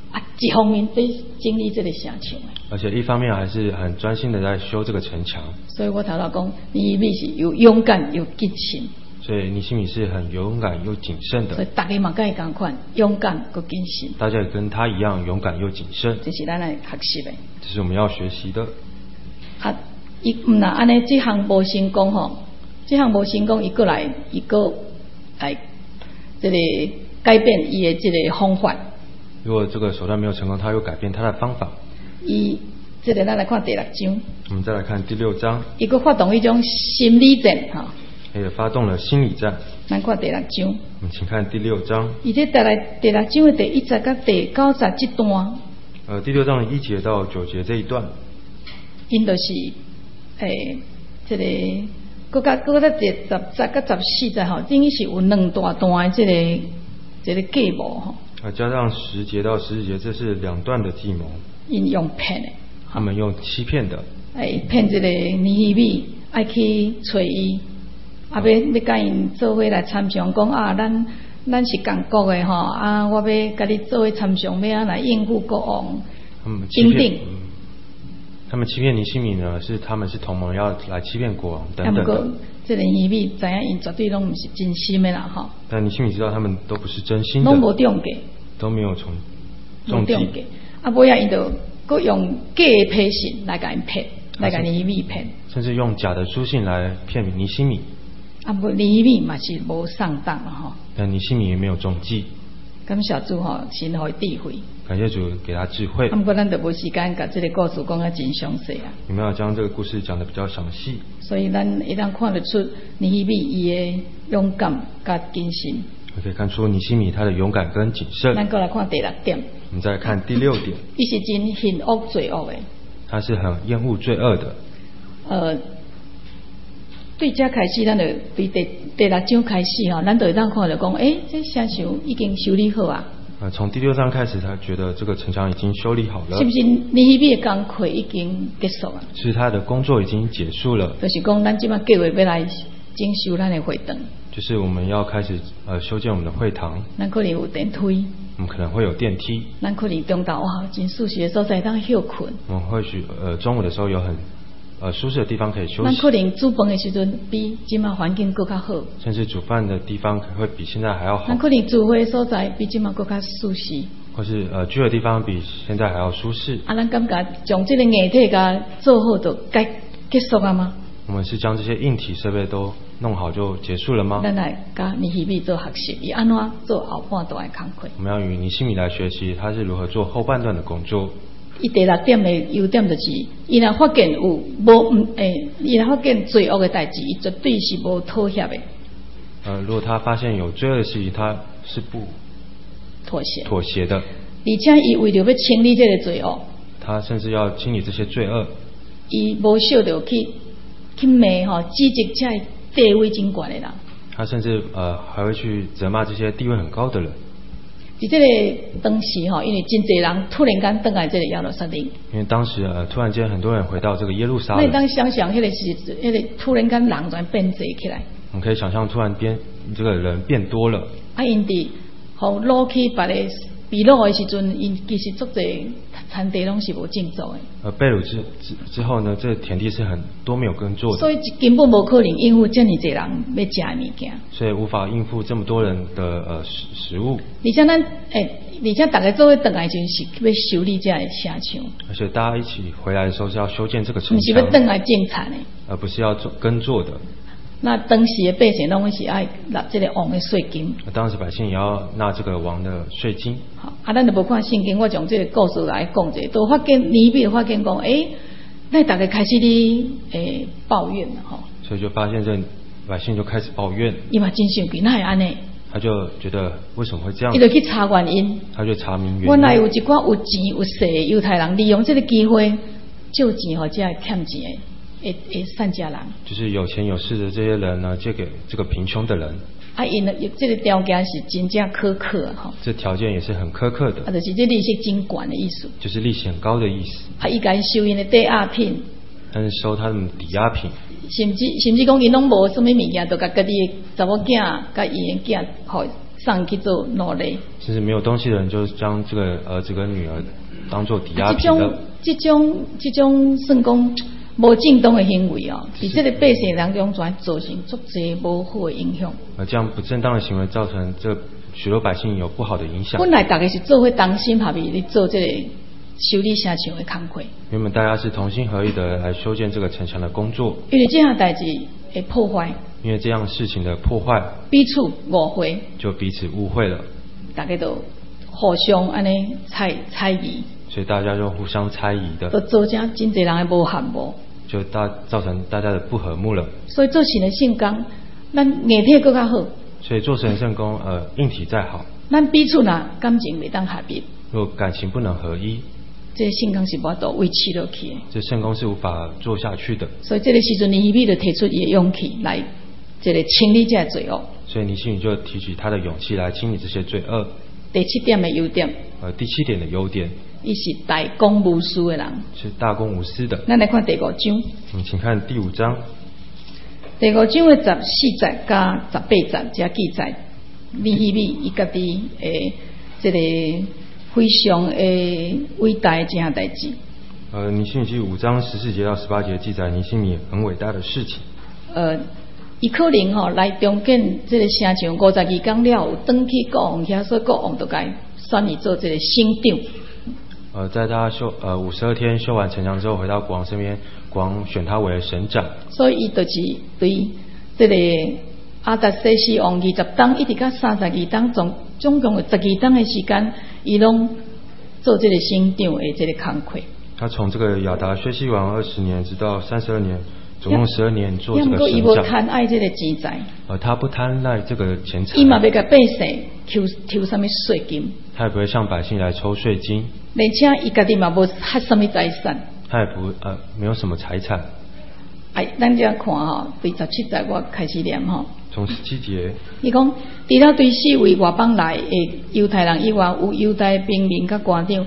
一方面在经历这个城墙， 而且一方面还是很专心的在修这个城墙。 所以我头头讲，尼希米是有勇敢有谨慎。 所以尼希米是很勇敢又谨慎的。 所以大家嘛跟伊同款，勇敢又谨慎。 大家也跟他一样勇敢又谨慎。 这是咱来学习的。 这是我们要学习的。 伊唔那安尼，这项无成功吼，这项无成功，伊过来这个改变伊的这个方法。 如果这个手段没有成功，他又改变他的方法。 这个咱来看第6章。 我们再来看第6章。 伊个发动一种心理战哈。 也发动了心理战。 咱看第6章。 我们请看第6章。 伊这带来第6章的第1节到第9节这段。 第6章的1节到9节这一段。 因就是这个搁在第10节到14节吼，等于是有2大段的这个计谋吼。 加上10节到14节，这是2段的计谋。 因用骗的。 他们用欺骗的。 骗这个尼希米爱去找伊。要甲因做伙来参详，讲咱是共国的吼，我要甲你做伙参详，要来应付国王。 他们欺骗尼希米呢，他们是同盟，要来欺骗国王等等的。 这个尼希米知影，因绝对拢不是真心的啦吼。 但尼希米知道他们都不是真心的， 拢无中计， 都没有中计。 尾仔因就搁用假的批信来甲因骗，来甲尼希米骗， 甚至用假的书信来骗尼希米。 尼希米嘛是无上当了吼。但尼希米也没有中计。 感谢主吼，神给智慧。 感谢主给他智慧。 不过咱就无时间把这个故事讲得真详细啊。 你们要将这个故事讲得比较详细。 所以咱一旦看得出尼希米伊的勇敢甲谨慎。 我可以看出尼希米他的勇敢跟谨慎。 咱过来看第6点。 我们再来看第6点。 伊是真恨恶罪恶的。 他是很厌恶罪恶的。 对这开始，咱就对第6章开始哈，咱就会当看到讲，这城墙已经修理好啊。 从第6章开始，他觉得这个城墙已经修理好了。 是不是尼希米的工课已经结束了？ 是他的工作已经结束了。 就是讲，咱即摆计划要来整修咱的会堂。 就是我们要开始修建我们的会堂。 咱可能有电梯。 我们可能会有电梯。 咱可能中昼真舒适的所在当休困。 我们或许中午的时候有很舒适的地方可以休息。 咱可能煮饭的时阵比今嘛环境更加好。 甚至煮饭的地方会比现在还要好。 咱可能聚会所在比今嘛更加舒适。 或是聚的地方比现在还要舒适。 咱感觉将这个硬体甲做好就该结束了吗？ 我们是将这些硬体设备都弄好就结束了吗？ 咱来甲尼希米做学习，伊安怎做后半段的工课。 我们要与尼希米来学习，他是如何做后半段的工作。 伊第6点的优点就是，伊若发现伊若发现罪恶的代志，伊绝对是无妥协的。 如果他发现有罪恶的事情，他是不妥协的。 而且伊为了要清理这个罪恶， 他甚至要清理这些罪恶。 伊无少着去骂指责这地位真高的人。 他甚至还会去责骂这些地位很高的人。 在这个当时因为真侪人突然间回来这个耶路撒冷。因为当时突然间很多人回到这个耶路撒冷。 那当想想那个突然间人全变侪起来。 我们可以想象突然这个人变多了。 因伫互掳去别个被掳的时阵，因其实足侪田地拢是无种作的。 被掳之后呢，这田地是很多没有耕作的。 所以根本无可能应付这么侪人要食物件。 所以无法应付这么多人的食物。 而且大家做伙回来就是要修理这个城墙。 而且大家一起回来的时候是要修建这个城墙。 不是要回来种田的。而不是要耕作的。 那当时的百姓拢是爱纳这个王的税金。当时百姓也要纳这个王的税金。 好，咱就无看圣经，我从这个故事来讲者，都发现尼希米发现讲，那大家开始抱怨了哈。 所以就发现这百姓就开始抱怨。 伊嘛真生气，那会安尼？ 他就觉得为什么会这样？ 他就去查原因。 他就查明原因。 原来有一寡有钱有势的犹太人利用这个机会借钱这欠钱的。善家人就是有钱有势的这些人呢，借给这个贫穷的人。 因这个条件是真正苛刻哈。 这条件也是很苛刻的。 就是这利息真高的意思。 就是利息很高的意思。 伊该收因的抵押品。 但是收他们抵押品。甚至讲因拢无什么物件，都甲家己查某囝甲伊的囝， 送去做奴隶。 甚至没有东西的人，就将这个儿子跟女儿当做抵押品了。 这种算讲无正当的行为哦，伫这个百姓当中，全造成足侪无好的影响。 这样不正当的行为，造成这许多百姓有不好的影响。 本来大家是做伙同心合意来做这个修理城墙的工作。 原本大家是同心合意的来修建这个城墙的工作。 因为这样代志会破坏。 因为这样事情的破坏， 彼此误会， 就彼此误会了。 大家都互相安尼猜疑。所以大家就互相猜疑的。 都做成真侪人的无和睦。 就造成大家的不和睦了。 所以做神的圣工，咱硬体更较好。 所以做神圣工，硬体再好， 咱彼此若感情袂当合一。 若感情不能合一， 这圣工是无法度维持落去的。 这圣工是无法做下去的。 所以这个时阵，尼希米就提出伊的勇气来，这个清理这罪恶。 所以尼希米就提起他的勇气来清理这些罪恶。 第7点的优点。 第7点的优点。 伊是大公无私的人。 是大公无私的。 咱来看第5章。 请看第5章。 第5章的14节加18节加记载，尼希米伊家己诶，这个非常诶伟大的这项代志。 尼希米记5章14节到18节记载尼希米很伟大的事情。 伊可能来重建这个城墙52天了后，转去国王遐，所以国王就该选伊做这个省长。 在他52天修完城墙之后，回到国王身边，国王选他为省长。 所以伊就是对这个阿达西西王20天，一直到32天，总共有12天的时间，伊拢做这个省长的这个工作。 他从这个亚达薛西王20年直到32年。总共12年做这个省长。伊无贪爱这个钱财。 他不贪爱这个钱财。 伊嘛袂甲百姓抽什么税金。 他也不会向百姓来抽税金。 而且伊家己嘛无ฮ็什么财产。 他也没有什么财产。 咱这看第17节我开始念从17节。 伊讲，除了对4位外邦来的犹太人以外，有犹太平民甲官长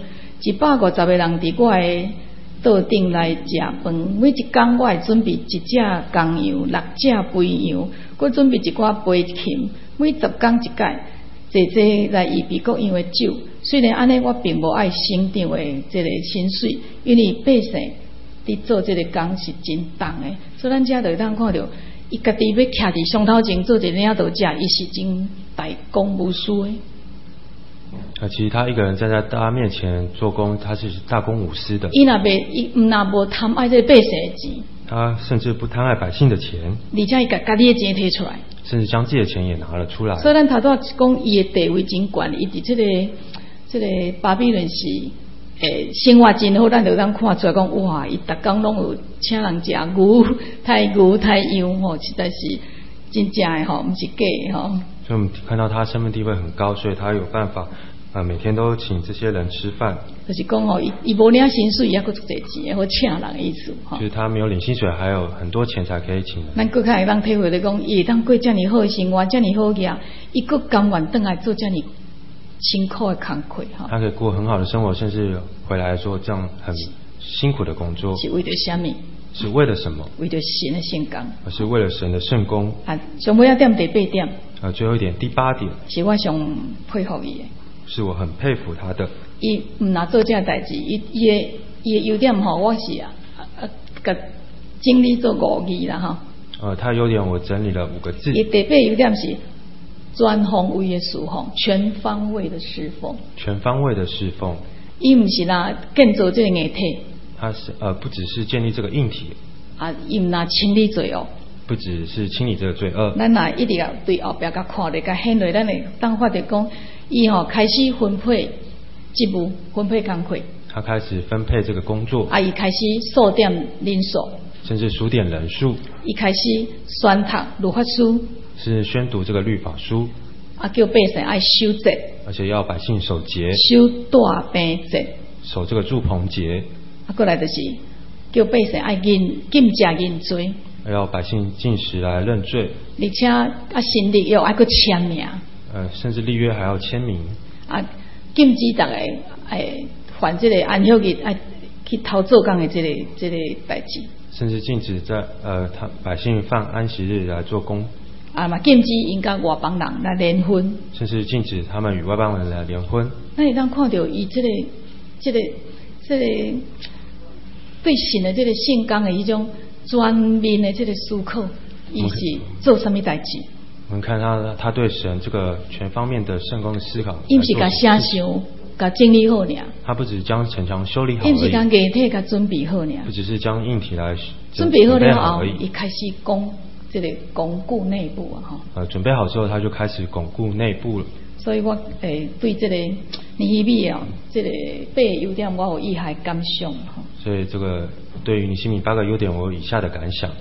150个人伫我的桌顶来食饭，每一天我会准备1只公羊、6只肥羊，佮准备一寡杯琴，每10天一届，济来预备各样的酒。虽然安尼，我并无爱省长的这个薪水，因为百姓伫做这个工是真重的，所以咱遮就当看到，伊家己要徛伫上头前做一个领导者，伊是真大公无私的。 其实他一个人站在大家面前做工，他是大公无私的。 伊若无贪爱这百姓的钱， 他甚至不贪爱百姓的钱， 而且伊家己的钱摕出来， 甚至将自己的钱也拿了出来。 所以咱头拄讲伊的地位真悬，伊伫这个巴比伦是生活真好，咱就当看出来讲，哇，伊逐工拢有请人食牛、太羊实在是真正的毋是假的所以我们看到他身份地位很高，所以他有办法每天都请这些人吃饭。 就是讲伊无领薪水，也佫足侪钱，或请人的意思就是他没有领薪水，还有很多钱才可以请人。 咱佫较会当体会咧讲，伊会当过遮尔好的生活，遮尔好个，伊佫甘愿倒来做遮尔辛苦的工作他可以过很好的生活，甚至回来做这样很辛苦的工作。 是为了什么？ 是为了什么？ 为了神的圣工。 而是为了神的圣工。 上尾一点第8点。 最后一点第8点。 是我上佩服伊的。是我很佩服他的。 伊唔拿做这代志，伊的优点我是甲整理做5字啦他优点我整理了5个字。 伊第8优点是全方位的侍奉，全方位的侍奉。全方位的侍奉。伊唔是啦建造这个硬体。 他是不只是建立这个硬体。 伊唔拿清理罪恶。 不只是清理这个罪恶。 咱一定要对后边甲看咧，甲显落，咱会当发着讲，伊开始分配职务，分配工作。 他开始分配这个工作。 伊开始数点人数。 甚至数点人数。 伊开始宣读律法书。是宣读这个律法书。 叫百姓爱守节。 而且要百姓守节。 守大病节。守这个住棚节。 过来就是叫百姓爱禁食认罪。 要百姓禁食来认罪。 而且新立约还佫签名。 甚至立约还要签名。 禁止大家犯这个安息日去偷做工的这个代志。 甚至禁止在百姓犯安息日来做工。 嘛禁止因甲外邦人来联婚， 甚至禁止他们与外邦人来联婚。 那你当看到伊这个对神的这个圣工的一种全面的这个思考，伊是做什么代志？ 我们看他对神这个全方面的圣工的思考， 伊不是甲写上、甲整理好尔。 他不只是将城墙修理好而已， 伊不是将硬体甲准备好尔。 不只是将硬体来准备好了后，伊开始讲这个巩固内部啊，哈。 准备好之后，他就开始巩固内部了。 所以我对这个尼希米啊，这个8个优点，我有以下感想哈。 所以这个对于尼希米8个优点，我有以下的感想。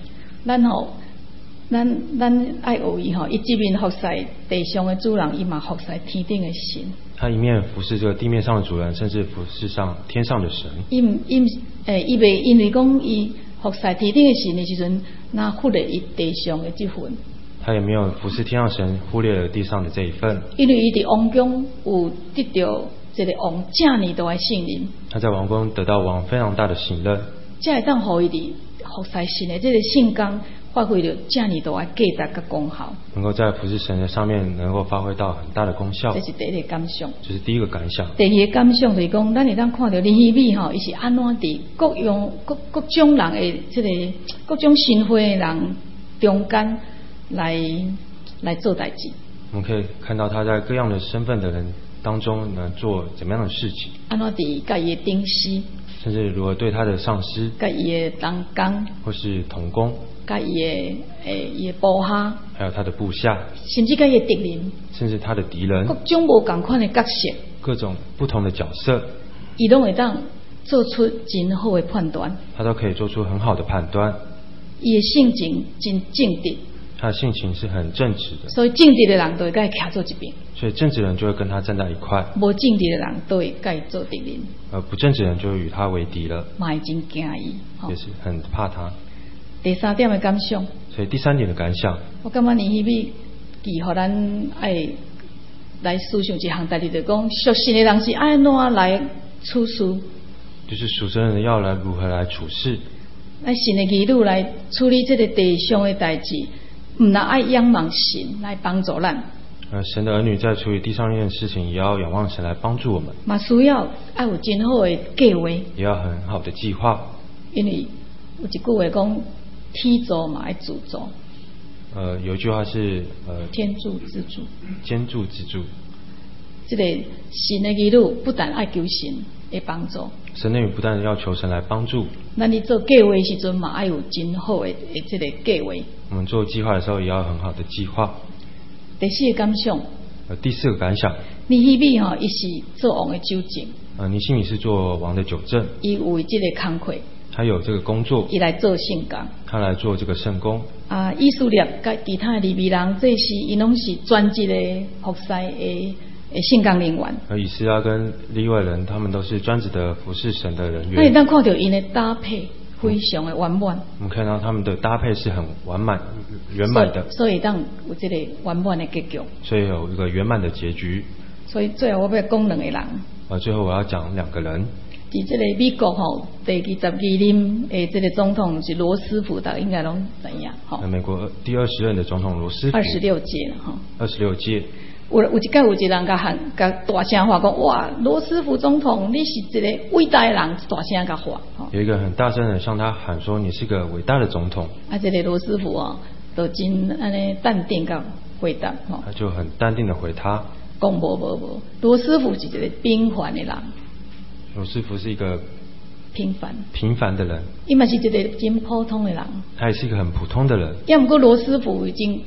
咱爱学伊吼，伊一面服侍地上的主人，伊嘛服侍天顶的神。他一面服侍这个地面上的主人，甚至服侍上天上的神。伊袂因为讲伊服侍天顶的神的时阵，那忽略伊地上的这份。 他也没有服侍天上神，忽略了地上的这一份。 因为伊伫王宫有得到这个王这么大的信任。 他在王宫得到王非常大的信任。 才会当互伊伫服侍神的这个圣工发挥了这么大的价值跟功效。 能够在服侍神的上面能够发挥到很大的功效。 这是第一个感想。 这是第一个感想。 第二个感想就是讲，咱会当看到尼希米吼，伊是安怎伫各种人的这个各种身份的人中间来做代志。 我们可以看到他在各样的身份的人当中呢，做怎么样的事情。 安怎伫甲伊的顶司， 甚至如何对他的上司、 甲伊的同工， 或是同工， 甲伊的部下， 还有他的部下， 甚至甲伊的敌人， 甚至他的敌人， 各种无同款的角色， 各种不同的角色， 伊拢会当做出真好的判断。 他都可以做出很好的判断。 伊的性情真正直。 他的性情是很正直的， 所以正直的人都会甲伊徛做一边， 所以正直的人就会跟他站在一块， 无正直的人都会甲伊做敌人， 而不正直的人就会与他为敌了， 嘛会真惊伊， 也是很怕他。 第三点的感想， 所以第三点的感想， 我感觉尼希米伊互咱爱来思想一项代志，就是讲属神的人是安怎来处事， 就是属神的人要来如何来处事， 来神的儿女来处理这个地上的代志。唔能爱仰望神来帮助咱。 神的儿女在处理地上一件事情，也要仰望神来帮助我们。 嘛需要爱有真好的计划， 也要很好的计划。 因为有一句话讲，天助嘛爱自助。 有一句话是天助自助。 天助自助。 这个神的儿女不但爱求神的帮助， 神的儿女不但要求神来帮助。 那你做计划的时阵嘛爱有真好的这个计划。 我们做计划的时候也要很好的计划。 第四个感想。 第四个感想。 尼希米伊是做王的纠正。 尼希米是做王的纠正。 伊为这个工课。 他有这个工作。 伊来做圣工。 他来做这个圣工。 以色列甲其他利未人，这是因拢是专职的服侍的圣工人员。 而以斯拉跟利未人，他们都是专职的服侍神的人员。 那你当看到因的搭配。非常的圆满， 我们看到他们的搭配是很完满、圆满的， 所以当有这个圆满的结局， 所以有一个圆满的结局。 所以最后我要讲2个人。 最后我要讲2个人。 伫这个美国第22任的这个总统是罗斯福，大家应该拢知样美国第20任的总统罗斯福 ，26届了 26届。 有一个人甲大声话讲，哇，罗斯福总统，你是一个伟大的人，大声甲话。 有一个很大声的向他喊说，你是个伟大的总统。 这个罗斯福就真安尼淡定甲回答他就很淡定的回他， 讲无，罗斯福是一个平凡的人。 罗斯福是一个平凡的人。 伊嘛是一个真普通的人。 他也是一个很普通的人。 不过罗斯福已经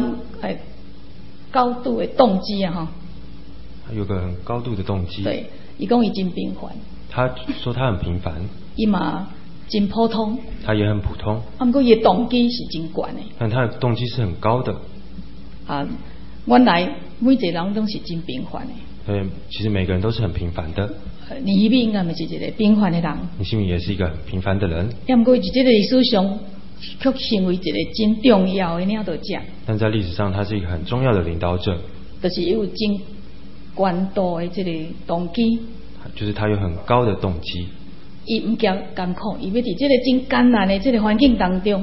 高度的动机他有个很高度的动机。 对，伊讲伊真平凡。 他说他很平凡。 伊嘛真普通。 他也很普通。 不过伊的动机是真高的。 但他的动机是很高的。 原来每一个人都是真平凡的。 对，其实每个人都是很平凡的。 尼希米应该嘛是一个平凡的人。 尼希米也是一个很平凡的人。 不过在这个历史上，却成为一个真重要的领导者。 但在历史上，他是一个很重要的领导者。 就是有真高度的这个动机。 就是他有很高的动机。 伊唔惊艰苦，伊要在这个真艰难的这个环境当中。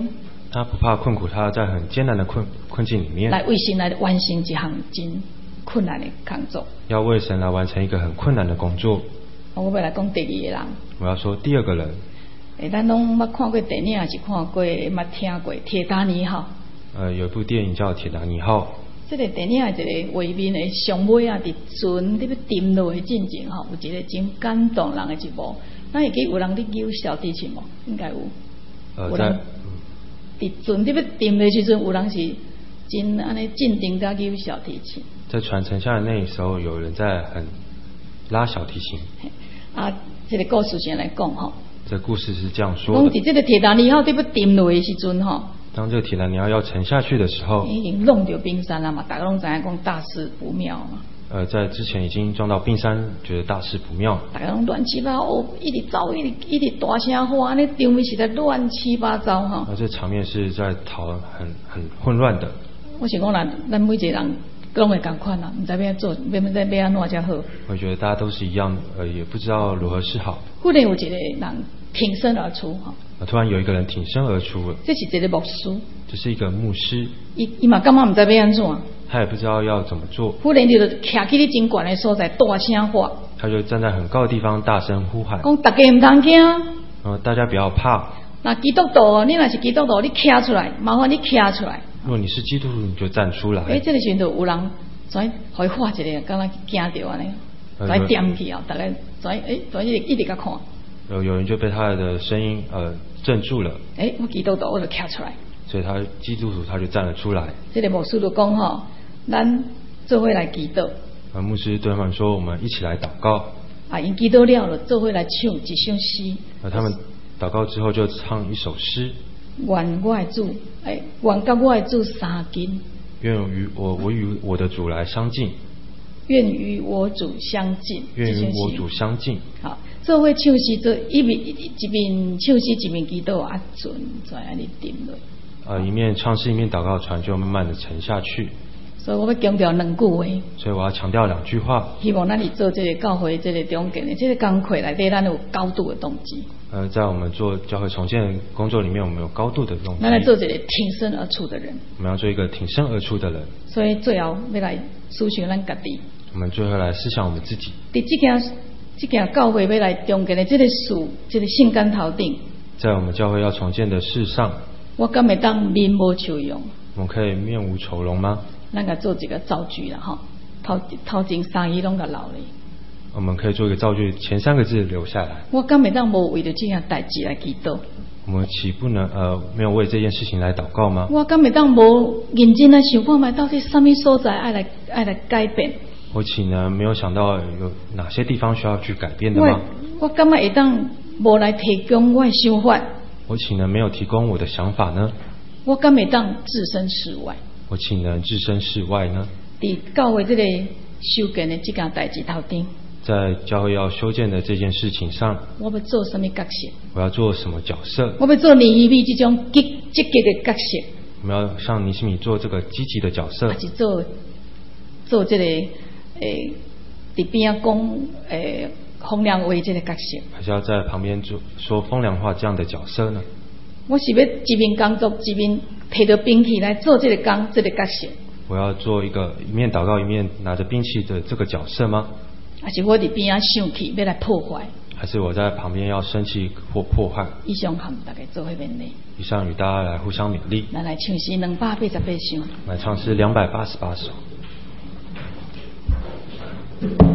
他不怕困苦，他在很艰难的困境里面， 来为神来完成一项真困难的工作。 要为神来完成一个很困难的工作。 我要来讲第二个人。我要说第二个人。 咱拢捌看过电影，还是看过，捌听过《铁达尼号》。 有一部电影叫《铁达尼号》。 这个电影的一个画面的上尾啊，伫船伫要沉落的进前吼，有一个真感动人的一幕。咱会记有人伫扭小提琴无？应该有。有人伫船伫要沉的时阵，有人是真安尼镇定在扭小提琴。 在船沉下的那时候，有人在很拉小提琴。 啊，这个故事先来讲吼。这故事是这样说的。 讲伫这个铁达尼号伫要沉落的时阵吼。 当这个铁达尼号要沉下去的时候， 已经弄到冰山了嘛，大家拢知影讲大事不妙嘛。 在之前已经撞到冰山，觉得大事不妙。 大家拢乱七八糟，一直走，一直大声喊，安尼场面实在乱七八糟哈。 这场面是在讨论很混乱的。 我想讲咱每一个人拢会同款啦，唔知要做，要安怎才好。 我觉得大家都是一样，也不知道如何是好。 忽然有一个人挺身而出哈。 突然有一个人挺身而出了。 这是一个牧师。 这是一个牧师。 伊嘛感觉唔知要安怎。 他也不知道要怎么做。 忽然就徛起伫真悬的所在，大声喊。 他就站在很高的地方，大声呼喊。 讲大家唔通惊。 大家不要怕。 那基督徒，你若是基督徒，你徛出来，麻烦你徛出来。 如果你是基督徒，你就站出来。 这个时候有人跩互伊喊一个，敢若惊着安尼，跩点起啊，大家跩一直甲看。 有人就被他的声音镇住了。 我基督徒我就徛出来。 所以他基督徒他就站了出来。 这个牧师就讲吼，咱做伙来祈祷。 牧师对他们说，我们一起来祷告。 因祈祷了，做伙来唱一首诗。 他们祷告之后就唱一首诗。 愿我的主，愿甲我的主相近。 愿我与我的主来相近。 愿与我主相近。 愿与我主相近。 好，做伙唱诗，做一面唱诗一面祈祷啊，船在安尼沉落。 一面唱诗一面祷告，船就慢慢的沉下去。 所以我要强调两句话。 所以我要强调2句话。 希望咱伫做这个教会这个中间的这个工课内底，咱有高度的动机。 在我们做教会重建工作里面，我们有高度的动机。 咱来做这个挺身而出的人。 我们要做一个挺身而出的人。 所以最后要来思想咱家己。 我们最后来思想我们自己。 伫这件教会要来中间的这个事，这个圣竿头顶。 在我们教会要重建的事上， 我敢会当面无愁容？ 我们可以面无愁容吗？ 咱甲做一个造句啦，吼，头前3字拢甲留咧。 我们可以做一个造句，前3个字留下来。 我敢会当无为着这件代志来祈祷？ 我们岂不能没有为这件事情来祷告吗？ 我敢会当无认真来想看卖到底什么所在爱来改变？ 我岂能没有想到有哪些地方需要去改变的吗？ 我敢会当无来提供我的想法？ 我岂能没有提供我的想法呢？ 我敢会当置身事外？我岂能置身事外呢？ 伫教会这个修建的这件代志头顶， 在教会要修建的这件事情上， 我要做什么角色？ 我要做什么角色？ 我要做尼希米这种积极的角色。 我们要像尼希米做这个积极的角色， 还是做这个伫边啊讲风凉话这个角色？ 还是要在旁边说风凉话这样的角色呢？ 我是要一面工作一面摕着兵器来做这个角色。 我要做一面祷告一面拿着兵器的这个角色吗？ 还是我伫边啊生气要来破坏？还是我在旁边要生气或破坏？ 以上和大家做伙勉励。 以上与大家来互相勉励。 咱来唱诗288首。 来唱诗288首。